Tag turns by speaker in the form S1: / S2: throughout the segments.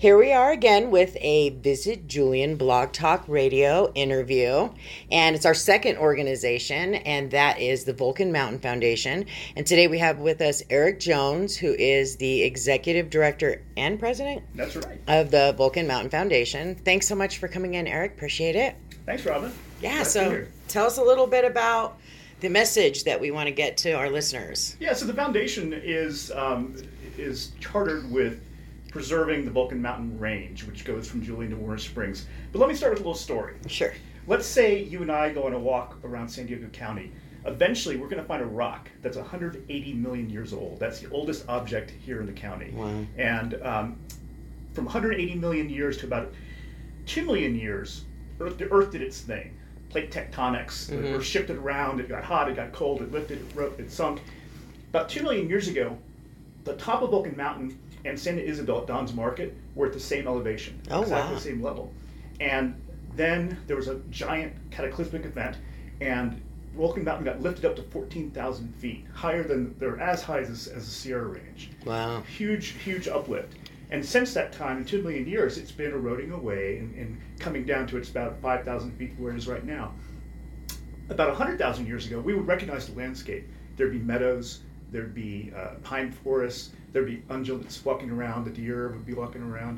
S1: Here we are again with a Visit Julian Blog Talk Radio interview. And it's our second organization, and that is the Vulcan Mountain Foundation. And today we have with us Eric Jones, who is the Executive Director and President.
S2: That's right.
S1: Of the Vulcan Mountain Foundation. Thanks so much for coming in, Eric. Appreciate it.
S2: Thanks, Robin.
S1: Yeah,
S2: Glad
S1: so tell us a little bit about the message that we want to get to our listeners.
S2: Yeah, so the foundation is chartered with preserving the Vulcan Mountain Range, which goes from Julian to Warner Springs. But let me start with a little story.
S1: Sure.
S2: Let's say you and I go on a walk around San Diego County. Eventually, we're going to find a rock that's 180 million years old. That's the oldest object here in the county.
S1: Wow.
S2: And from 180 million years to about 2 million years, the Earth did its thing. Plate tectonics. The Earth shifted around. It got hot. It got cold. It lifted. It sunk. About 2 million years ago, the top of Vulcan Mountain and Santa Isabel at Don's Market were at the same elevation, exactly the same level. And then there was a giant cataclysmic event, and Vulcan Mountain got lifted up to 14,000 feet, they're as high as the Sierra Range.
S1: Wow.
S2: Huge uplift. And since that time, in 2 million years, it's been eroding away and coming down to it's about 5,000 feet where it is right now. About 100,000 years ago, we would recognize the landscape. There'd be meadows, there'd be pine forests, there'd be ungulates walking around, the deer would be walking around.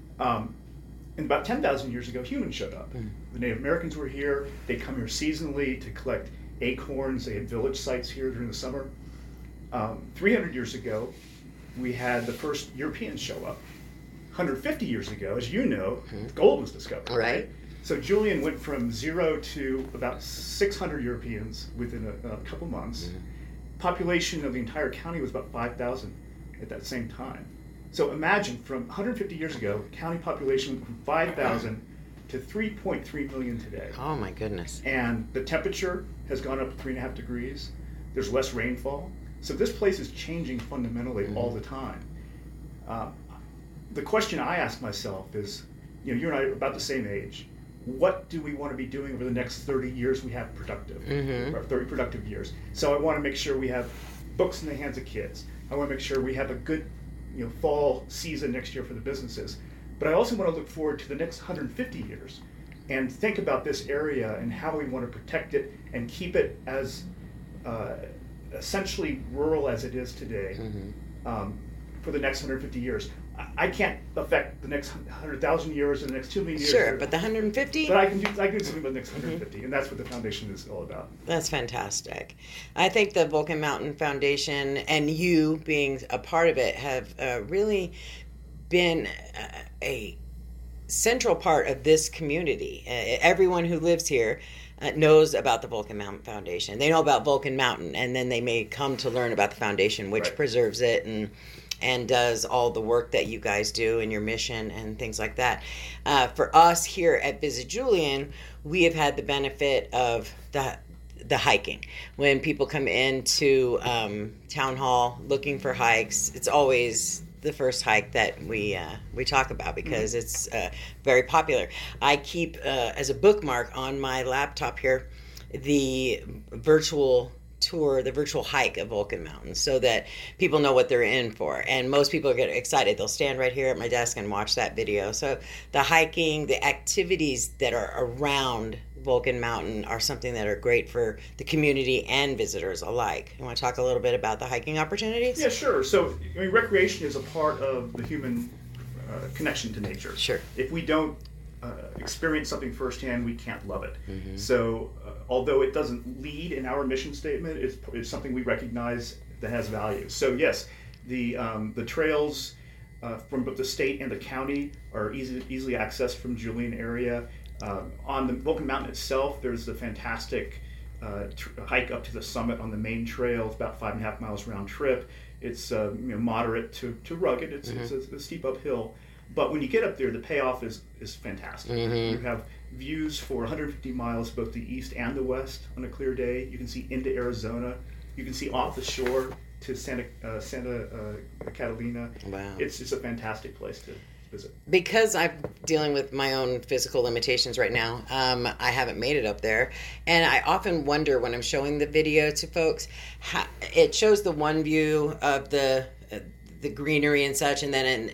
S2: And about 10,000 years ago, humans showed up. The Native Americans were here. They come here seasonally to collect acorns. They had village sites here during the summer. 300 years ago, we had the first Europeans show up. 150 years ago, as you know, gold was discovered.
S1: Right.
S2: So Julian went from 0 to about 600 Europeans within a couple months. Population of the entire county was about 5,000 at that same time. So imagine from 150 years ago, county population went from 5,000 to 3.3 million today.
S1: Oh my goodness.
S2: And the temperature has gone up 3.5 degrees. There's less rainfall. So this place is changing fundamentally all the time. The question I ask myself is, you and I are about the same age. What do we want to be doing over the next 30 years we have productive, or 30 productive years? So I want to make sure we have books in the hands of kids. I want to make sure we have a good fall season next year for the businesses. But I also want to look forward to the next 150 years and think about this area and how we want to protect it and keep it as essentially rural as it is today for the next 150 years. I can't affect the next 100,000 years or the next 2 million years.
S1: Sure, but the 150?
S2: But I can do something about the next 150, and that's what the foundation is all about.
S1: That's fantastic. I think the Vulcan Mountain Foundation and you being a part of it have really been a central part of this community. Everyone who lives here knows about the Vulcan Mountain Foundation. They know about Vulcan Mountain, and then they may come to learn about the foundation, which preserves it and does all the work that you guys do and your mission and things like that. For us here at Visit Julian, we have had the benefit of the hiking. When people come into town hall looking for hikes, it's always the first hike that we talk about because it's very popular. I keep as a bookmark on my laptop here the virtual tour, the virtual hike of Vulcan Mountain, so that people know what they're in for. And most people get excited. They'll stand right here at my desk and watch that video. So the hiking, the activities that are around Vulcan Mountain are something that are great for the community and visitors alike. You want to talk a little bit about the hiking opportunities?
S2: Yeah, sure. So, recreation is a part of the human connection to nature.
S1: Sure.
S2: If we don't experience something firsthand, we can't love it. So, although it doesn't lead in our mission statement, it's something we recognize that has value. So, yes, the trails from both the state and the county are easily accessed from Julian area. On the Vulcan Mountain itself, there's a fantastic hike up to the summit on the main trail. It's about 5.5 miles round trip. It's moderate to rugged. It's a steep uphill. But when you get up there, the payoff is fantastic. You have views for 150 miles, both the east and the west on a clear day. You can see into Arizona. You can see off the shore to Santa Catalina.
S1: Wow.
S2: It's a fantastic place to visit.
S1: Because I'm dealing with my own physical limitations right now, I haven't made it up there. And I often wonder when I'm showing the video to folks, it shows the one view of the greenery and such, and then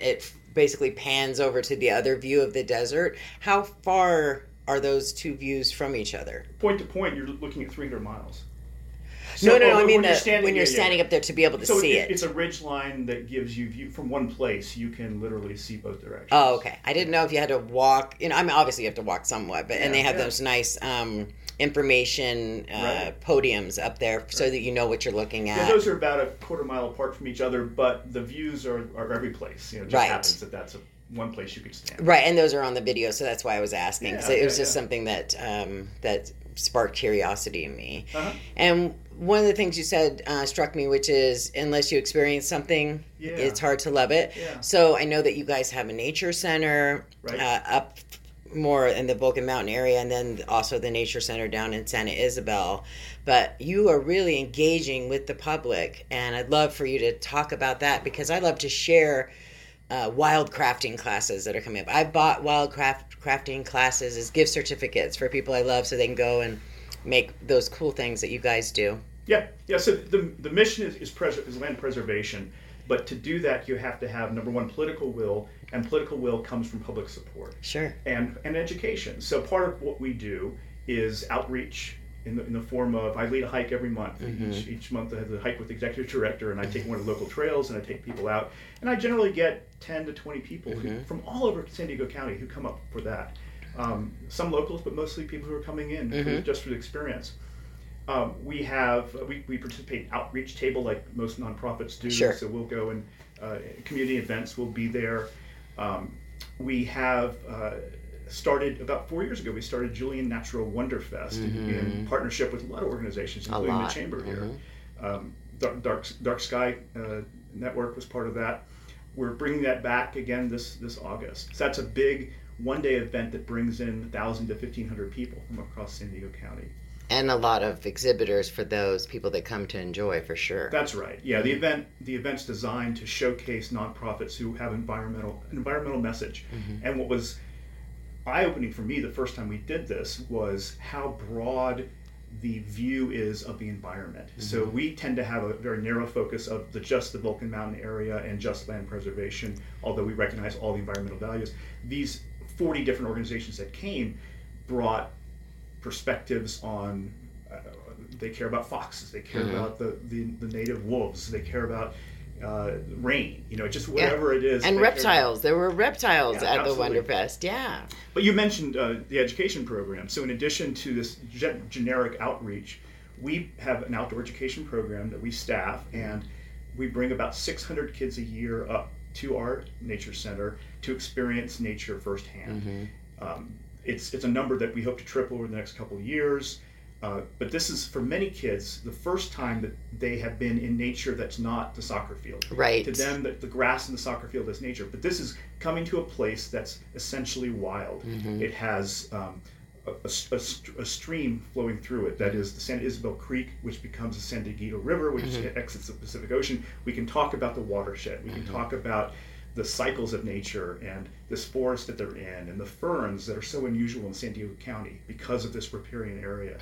S1: basically pans over to the other view of the desert. How far are those two views from each other?
S2: Point to point, you're looking at 300 miles.
S1: So, no, I mean
S2: when
S1: you're standing up there to be able to see it.
S2: It's a ridge line that gives you view from one place. You can literally see both directions.
S1: Oh, okay. I didn't know if you had to walk. I mean, obviously you have to walk somewhat, but and they have those nice information podiums up there so that you know what you're looking at.
S2: Yeah, those are about a quarter mile apart from each other, but the views are every place. It just happens that that's one place you could stand.
S1: Right, and those are on the video, so that's why I was asking. So it was just something that that sparked curiosity in me. Uh-huh. And one of the things you said struck me, which is unless you experience something, it's hard to love it. Yeah. So I know that you guys have a nature center up more in the Vulcan Mountain area, and then also the nature center down in Santa Isabel. But you are really engaging with the public, and I'd love for you to talk about that, because I love to share wild crafting classes that are coming up. I bought wild crafting classes as gift certificates for people I love, so they can go and make those cool things that you guys do.
S2: Yeah. So the mission is land preservation, but to do that you have to have, number one, political will, and political will comes from public support.
S1: Sure.
S2: And education. So part of what we do is outreach in the form of, I lead a hike every month. Mm-hmm. Each month I have a hike with the executive director, and I take one of the local trails and I take people out, and I generally get 10 to 20 people from all over San Diego County who come up for that. Some locals, but mostly people who are coming in just for the experience. We participate in outreach table like most nonprofits do.
S1: Sure.
S2: So we'll go and community events will be there. We have started about 4 years ago. We started Julian Natural Wonder Fest in partnership with a lot of organizations, including the Chamber here. Dark Sky Network was part of that. We're bringing that back again this August. So that's a big one-day event that brings in 1,000 to 1,500 people from across San Diego County. And
S1: a lot of exhibitors for those people that come to enjoy, for sure.
S2: That's right. Yeah, the event's designed to showcase nonprofits who have an environmental message. And what was eye-opening for me the first time we did this was how broad the view is of the environment. So we tend to have a very narrow focus of just the Vulcan Mountain area and just land preservation, although we recognize all the environmental values. These 40 different organizations that came brought perspectives on, they care about foxes, they care about the native wolves, they care about rain, just whatever it is.
S1: And reptiles. There were reptiles at the Wonderfest,
S2: But you mentioned the education program. So in addition to this generic outreach, we have an outdoor education program that we staff, and we bring about 600 kids a year up to our nature center to experience nature firsthand. It's a number that we hope to triple over the next couple of years. But this is, for many kids, the first time that they have been in nature that's not the soccer field.
S1: Right.
S2: To them, the grass in the soccer field is nature. But this is coming to a place that's essentially wild. It has a stream flowing through it. That is the Santa Isabel Creek, which becomes the San Dieguito River, which exits the Pacific Ocean. We can talk about the watershed. We can talk about the cycles of nature and this forest that they're in and the ferns that are so unusual in San Diego County because of this riparian area.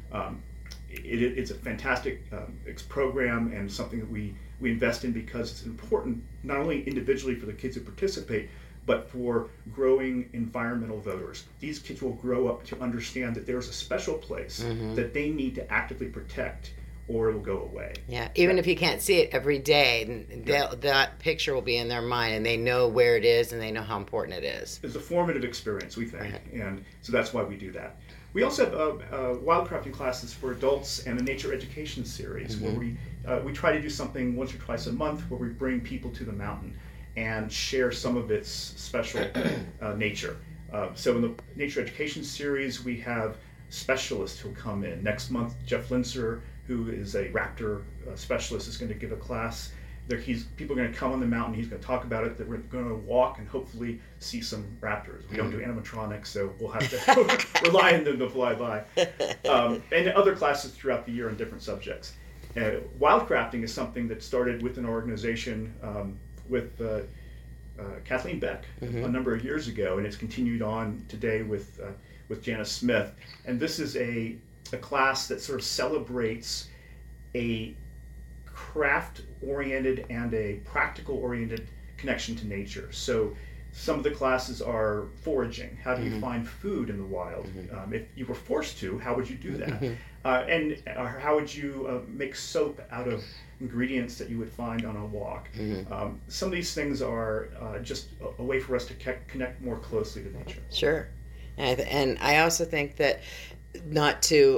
S2: It's a fantastic program and something that we invest in because it's important not only individually for the kids who participate, but for growing environmental voters. These kids will grow up to understand that there's a special place that they need to actively protect, or it'll go away.
S1: Yeah, even if you can't see it every day, that picture will be in their mind, and they know where it is, and they know how important it is.
S2: It's a formative experience, we think, and so that's why we do that. We also have wildcrafting classes for adults and a nature education series where we try to do something once or twice a month where we bring people to the mountain and share some of its special nature. So in the nature education series, we have specialists who come in. Next month, Jeff Linser, who is a raptor specialist, is going to give a class. People are going to come on the mountain. He's going to talk about it. That we're going to walk and hopefully see some raptors. We don't do animatronics, so we'll have to rely on them to fly by. And other classes throughout the year on different subjects. Wildcrafting is something that started with an organization with Kathleen Beck a number of years ago, and it's continued on today with Janice Smith. And this is a class that sort of celebrates a craft-oriented and a practical-oriented connection to nature. So some of the classes are foraging. How do you find food in the wild? If you were forced to, how would you do that? And how would you make soap out of ingredients that you would find on a walk? Some of these things are just a way for us to connect more closely to nature.
S1: Sure. And I also think that not to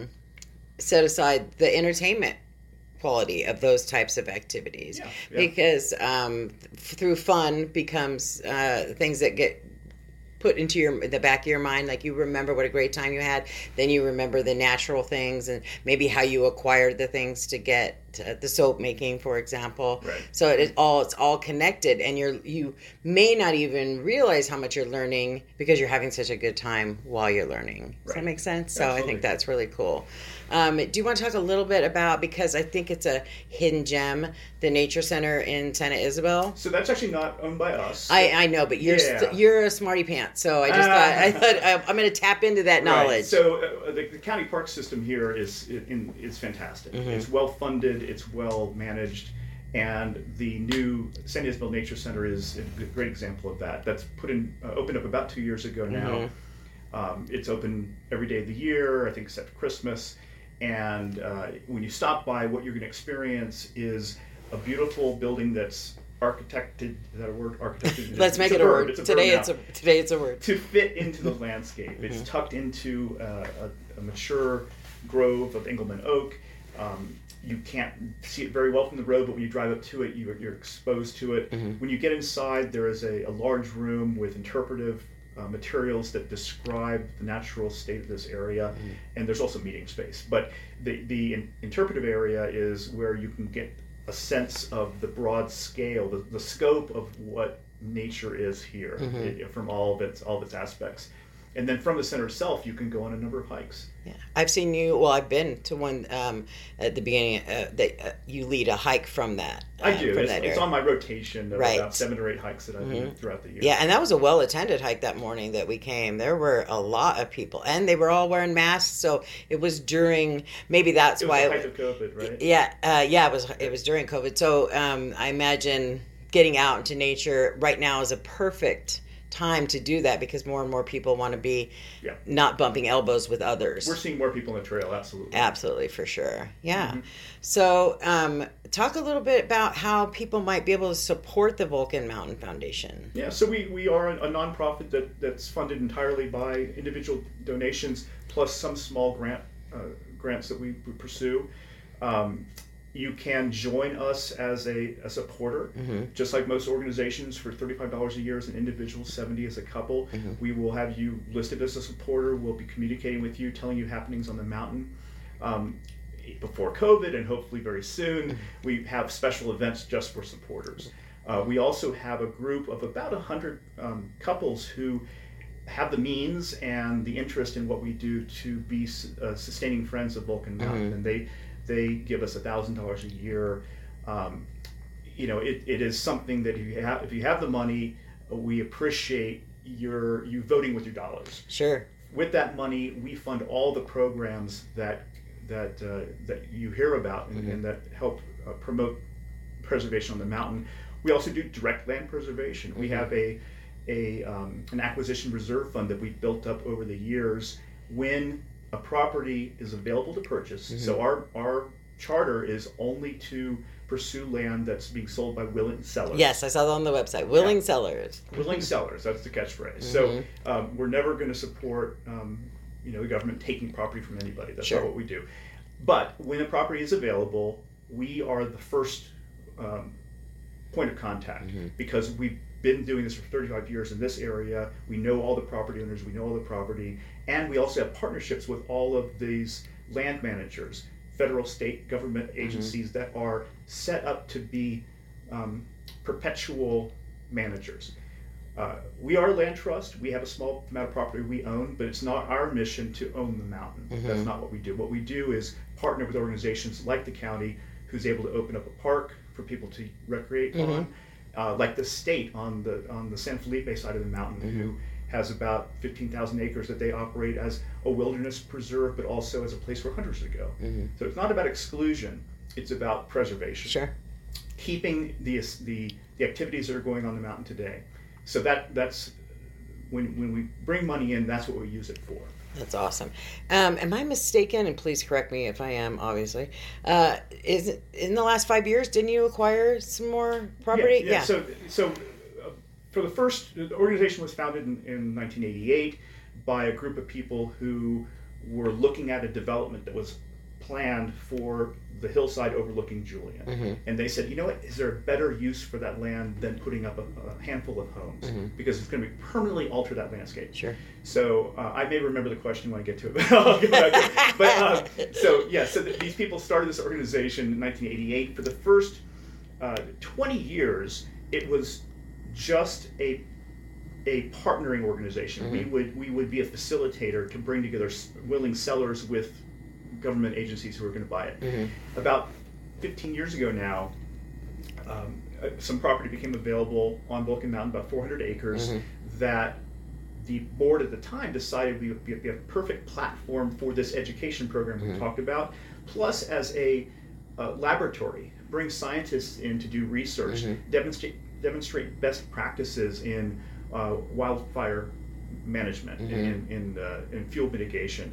S1: set aside the entertainment quality of those types of activities, because through fun becomes things that get put into the back of your mind. Like, you remember what a great time you had, then you remember the natural things and maybe how you acquired the things to get the soap making, for example.
S2: Right.
S1: So it's all connected, and you may not even realize how much you're learning because you're having such a good time while you're learning. Does that make sense? So
S2: Absolutely.
S1: I think that's really cool. Do you want to talk a little bit about, because I think it's a hidden gem, the Nature Center in Santa Isabel?
S2: So that's actually not owned by us.
S1: I know, but you're a smarty pants, so I just thought I'm going to tap into that knowledge.
S2: Right. So the county park system here is fantastic. It's well funded, it's well managed, and the new Santa Isabel Nature Center is a great example of that. That's opened up about 2 years ago now. It's open every day of the year, I think, except Christmas. And when you stop by, what you're going to experience is a beautiful building that's architected. Is that a word? Architected.
S1: Let's make it a word. Today it's a word.
S2: To fit into the landscape. It's tucked into a mature grove of Engelmann oak. You can't see it very well from the road, but when you drive up to it, you're exposed to it. When you get inside, there is a large room with interpretive materials that describe the natural state of this area, and there's also meeting space. But the interpretive area is where you can get a sense of the broad scale, the scope of what nature is here, from all of its aspects. And then from the center itself, you can go on a number of hikes.
S1: Yeah, I've seen you. Well, I've been to one at the beginning. You lead a hike from that.
S2: I do.
S1: From
S2: It's on my rotation of about 7 or 8 hikes that I do throughout the year.
S1: Yeah, and that was a well-attended hike that morning that we came. There were a lot of people, and they were all wearing masks. So it was during. Maybe that's why.
S2: It was the height of COVID, right?
S1: Yeah. It was during COVID. So I imagine getting out into nature right now is a perfect time to do that, because more and more people want to be not bumping elbows with others.
S2: We're seeing more people on the trail,
S1: absolutely, for sure. So talk a little bit about how people might be able to support the Vulcan Mountain Foundation.
S2: So we are a nonprofit that's funded entirely by individual donations plus some small grants that we pursue. You can join us as a supporter, just like most organizations, for $35 a year as an individual, $70 as a couple. We will have you listed as a supporter. We'll be communicating with you, telling you happenings on the mountain. Before COVID, and hopefully very soon, we have special events just for supporters. We also have a group of about 100 couples who have the means and the interest in what we do to be sustaining friends of Vulcan Mountain, and they give us $1,000 a year. It is something that if you have the money, we appreciate you voting with your dollars.
S1: Sure.
S2: With that money, we fund all the programs that you hear about and that help promote preservation on the mountain. We also do direct land preservation. We have an acquisition reserve fund that we've built up over the years. When a property is available to purchase, so our charter is only to pursue land that's being sold by willing sellers.
S1: Yes, I saw that on the website. Willing sellers.
S2: Willing sellers, that's the catchphrase. So we're never going to support the government taking property from anybody. That's not what we do. But when a property is available, we are the first point of contact, because we've been doing this for 35 years in this area. We know all the property owners, we know all the property, and we also have partnerships with all of these land managers, federal, state government agencies that are set up to be perpetual managers. We are a land trust. We have a small amount of property we own, but it's not our mission to own the mountain. That's not what we do. What we do is partner with organizations like the county, who's able to open up a park for people to recreate on, like the state on the San Felipe side of the mountain, who has about 15,000 acres that they operate as a wilderness preserve, but also as a place where hunters would go. So it's not about exclusion; it's about preservation.
S1: Sure.
S2: Keeping the the activities that are going on the mountain today. So that's when we bring money in, that's what we use it for.
S1: That's awesome. Am I mistaken? And please correct me if I am. Obviously, is it, in the last 5 years, didn't you acquire some more property?
S2: Yeah. So for the first, the organization was founded in 1988 by a group of people who were looking at a development that was planned for the hillside overlooking Julian.
S1: Mm-hmm.
S2: And they said, you know what, is there a better use for that land than putting up a handful of homes?
S1: Mm-hmm.
S2: Because it's going to be permanently alter that landscape.
S1: Sure.
S2: So I may remember the question when I get to it, but I'll go back to it. But so these people started this organization in 1988. For the first 20 years, it was just a partnering organization.
S1: Mm-hmm.
S2: We would be a facilitator to bring together willing sellers with government agencies who are going to buy it.
S1: Mm-hmm.
S2: About 15 years ago now, some property became available on Vulcan Mountain, about 400 acres,
S1: mm-hmm.
S2: that the board at the time decided we would be a perfect platform for this education program
S1: mm-hmm.
S2: we talked about, plus as a laboratory, bring scientists in to do research,
S1: mm-hmm.
S2: demonstrate best practices in wildfire management,
S1: mm-hmm.
S2: in fuel mitigation,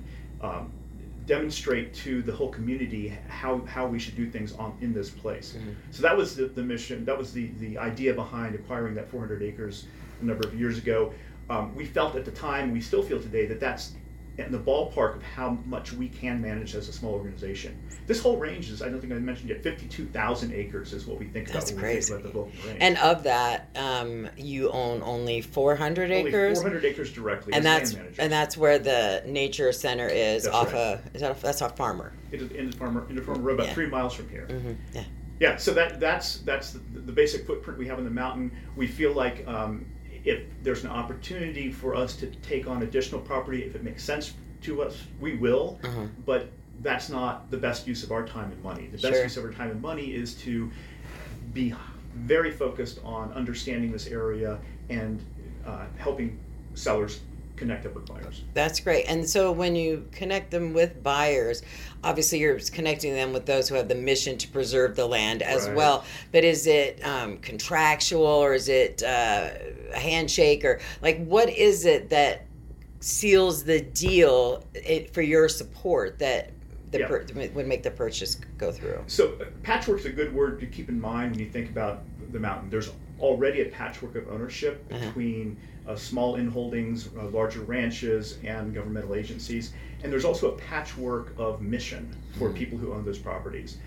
S2: demonstrate to the whole community how we should do things in this place.
S1: Mm-hmm.
S2: So that was the mission, that was the idea behind acquiring that 400 acres a number of years ago. We felt at the time, we still feel today, that that's in the ballpark of how much we can manage as a small organization. This whole range is, I don't think I mentioned yet, 52,000 acres is what we think about when we think about the Vulcan range.
S1: And of that, you own only 400 acres?
S2: Only 400 acres directly as land manager.
S1: And that's where the nature center is.
S2: That's
S1: off
S2: right.
S1: That's off Farmer.
S2: It is in the Farmer Road, about 3 miles from here.
S1: Mm-hmm. Yeah.
S2: Yeah, so that's the basic footprint we have on the mountain. We feel like if there's an opportunity for us to take on additional property, if it makes sense to us, we will.
S1: Mm-hmm.
S2: But that's not the best use of our time and money. The best use of our time and money is to be very focused on understanding this area and helping sellers connect up with buyers.
S1: That's great. And so when you connect them with buyers, obviously you're connecting them with those who have the mission to preserve the land as
S2: Right.
S1: well. But is it contractual, or is it a handshake, or like what is it that seals the deal for your support that would make the purchase go through?
S2: So patchwork's a good word to keep in mind when you think about the mountain. There's already a patchwork of ownership between small inholdings, larger ranches, and governmental agencies. And there's also a patchwork of mission for people who own those properties.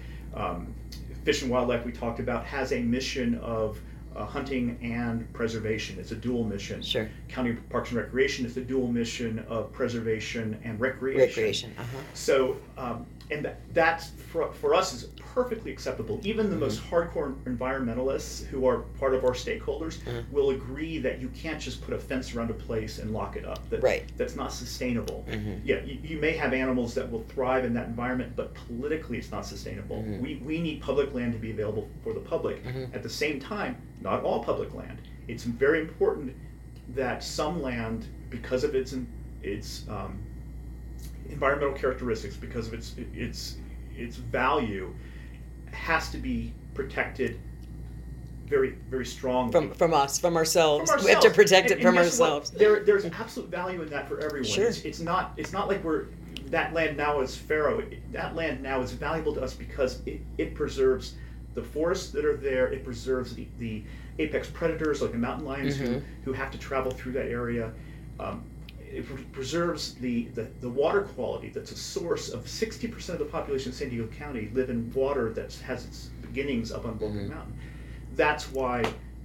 S2: Fish and Wildlife, we talked about, has a mission of hunting and preservation. It's a dual mission.
S1: Sure.
S2: County Parks and Recreation is a dual mission of preservation and recreation. So, and that's for us is perfectly acceptable. Even the most hardcore environmentalists who are part of our stakeholders will agree that you can't just put a fence around a place and lock it up. That's not sustainable. Yeah, you may have animals that will thrive in that environment, but politically it's not sustainable. We need public land to be available for the public. At the same time, not all public land. It's very important that some land, because of its environmental characteristics, because of its value, has to be we
S1: have to protect it from ourselves.
S2: There's absolute value in that for everyone.
S1: Sure.
S2: It's not like that land now is fallow. That land now is valuable to us because it preserves the forests that are there. It preserves the apex predators like the mountain lions who have to travel through that area. It preserves the water quality that's a source of 60% of the population of San Diego County live in water that has its beginnings up on Vulcan Mountain. That's why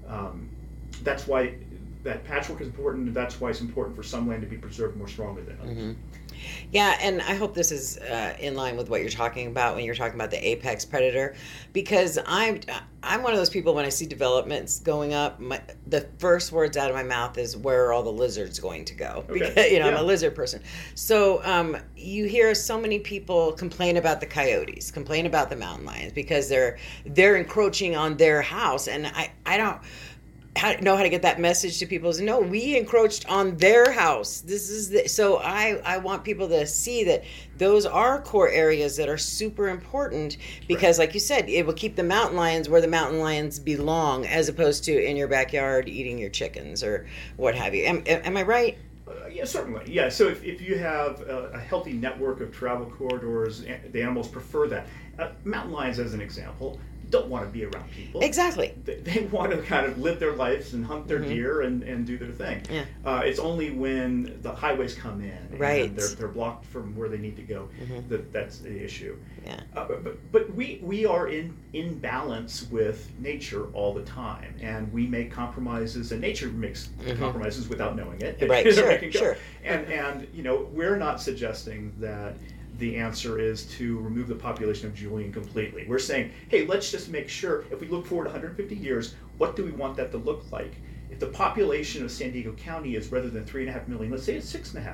S2: that patchwork is important, and that's why it's important for some land to be preserved more strongly than others.
S1: Yeah, and I hope this is in line with what you're talking about when you're talking about the apex predator, because I'm one of those people, when I see developments going up, the first words out of my mouth is, where are all the lizards going to go?
S2: Okay.
S1: Because I'm a lizard person. So you hear so many people complain about the coyotes, complain about the mountain lions, because they're encroaching on their house, and know how to get that message to people is, no, we encroached on their house. This is so I want people to see that those are core areas that are super important, because like you said, it will keep the mountain lions where the mountain lions belong, as opposed to in your backyard eating your chickens or what have you. Am I right?
S2: Yeah, certainly. Yeah, so if you have a healthy network of travel corridors, the animals prefer that. Mountain lions, as an example, don't want to be around people.
S1: Exactly.
S2: They want to kind of live their lives and hunt their deer and do their thing.
S1: Yeah.
S2: It's only when the highways come in and they're blocked from where they need to go that's the issue.
S1: Yeah.
S2: But we are in balance with nature all the time, and we make compromises, and nature makes compromises without knowing it.
S1: Right. Sure.
S2: And we're not suggesting that the answer is to remove the population of Julian completely. We're saying, hey, let's just make sure, if we look forward 150 years, what do we want that to look like? If the population of San Diego County is, rather than 3.5 million, let's say it's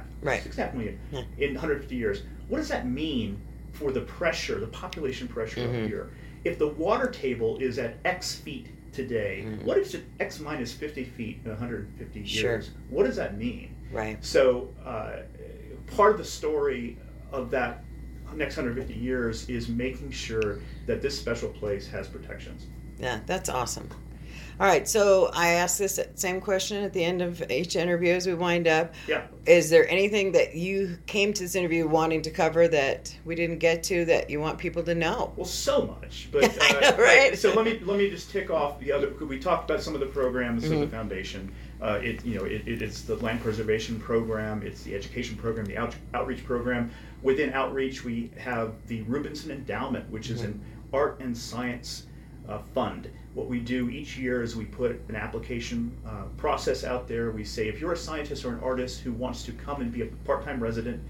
S2: 6.5 million in 150 years, what does that mean for the pressure, the population pressure up here? If the water table is at X feet today, what if it's X minus 50 feet in 150 years?
S1: Sure.
S2: What does that mean?
S1: Right.
S2: So part of the story of that next 150 years is making sure that this special place has protections.
S1: Yeah, that's awesome. All right, so I ask this same question at the end of each interview as we wind up.
S2: Yeah.
S1: Is there anything that you came to this interview wanting to cover that we didn't get to that you want people to know?
S2: Well, so much, but
S1: I know, right?
S2: So let me just tick off the other. We talked about some of the programs of the foundation. It is the land preservation program, it's the education program, the outreach program. Within outreach, we have the Rubinson Endowment, which is an art and science fund. What we do each year is we put an application process out there. We say, if you're a scientist or an artist who wants to come and be a part-time resident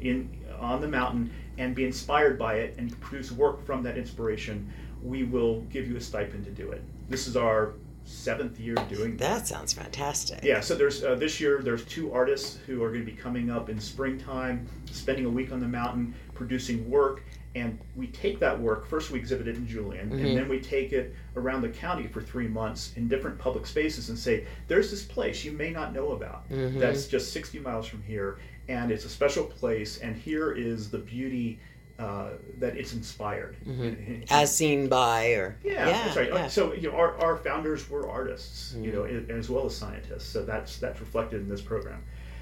S2: on the mountain and be inspired by it and produce work from that inspiration, we will give you a stipend to do it. This is our 7th year doing that.
S1: That sounds fantastic.
S2: Yeah, so there's this year there's 2 artists who are going to be coming up in springtime, spending a week on the mountain, producing work, and we take that work. First we exhibit it in Julian, and then we take it around the county for 3 months in different public spaces and say, there's this place you may not know about that's just 60 miles from here, and it's a special place, and here is the beauty that it's inspired.
S1: As seen by, or
S2: that's right.
S1: Yeah.
S2: So our founders were artists, as well as scientists. So that's reflected in this program.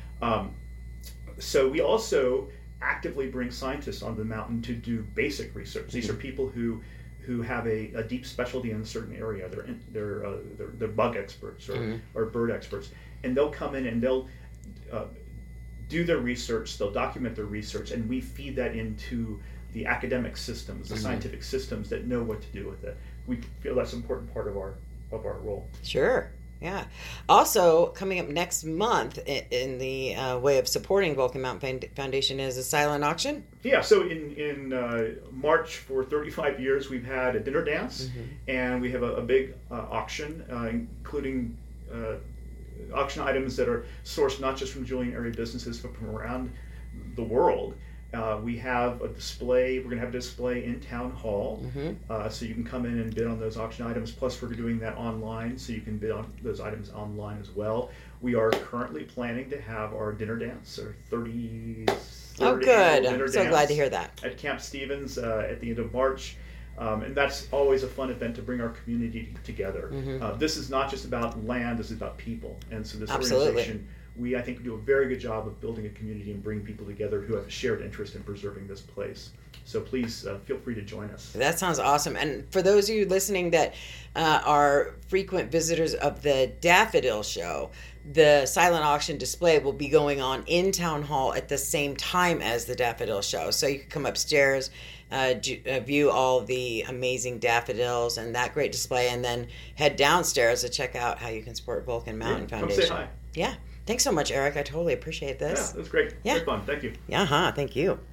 S2: So we also actively bring scientists onto the mountain to do basic research. These are people who have a deep specialty in a certain area. They're bug experts or bird experts, and they'll come in and they'll do their research, they'll document their research, and we feed that into the academic systems, the scientific systems that know what to do with it. We feel that's an important part of our role.
S1: Sure. Yeah. Also, coming up next month in the way of supporting Vulcan Mountain Foundation is a silent auction.
S2: Yeah. So in March, for 35 years, we've had a dinner dance, and we have a big auction, including auction items that are sourced not just from Julian area businesses, but from around the world. We have a display. We're going to have a display in Town Hall, so you can come in and bid on those auction items. Plus, we're doing that online, so you can bid on those items online as well. We are currently planning to have our dinner dance, our 33rd
S1: Oh, good!
S2: dinner
S1: I'm so
S2: dance
S1: glad to hear that.
S2: at Camp Stevens at the end of March. And that's always a fun event to bring our community together. This is not just about land, this is about people. And so this organization, I think, do a very good job of building a community and bringing people together who have a shared interest in preserving this place. So please feel free to join us.
S1: That sounds awesome. And for those of you listening that are frequent visitors of the Daffodil Show, the silent auction display will be going on in Town Hall at the same time as the Daffodil Show. So you can come upstairs, view all the amazing daffodils and that great display, and then head downstairs to check out how you can support Vulcan Mountain Foundation.
S2: Come say hi.
S1: Yeah. Thanks so much, Eric. I totally appreciate this.
S2: Yeah, it was great.
S1: Yeah.
S2: Great fun. Thank you.
S1: Thank you.